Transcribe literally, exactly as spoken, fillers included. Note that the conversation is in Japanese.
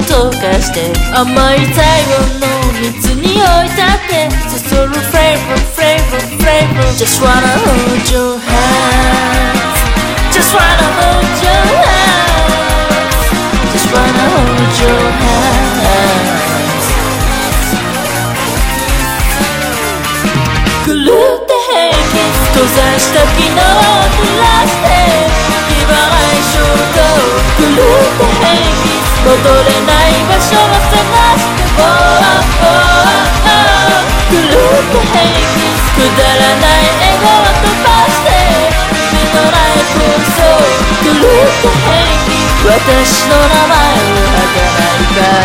溶かして甘い体温の水に置いたってそそるフレーバーフレーバーフレーバー Just wanna hold your hands Just wanna hold your hands Just wanna hold your hands 狂って平気閉ざした昨日を照らして気払い衝動狂って平気戻れない場所を探して Oh oh oh oh 狂って平気くだらない笑顔飛ばして夢のない空想狂って平気私の名前を吐かないか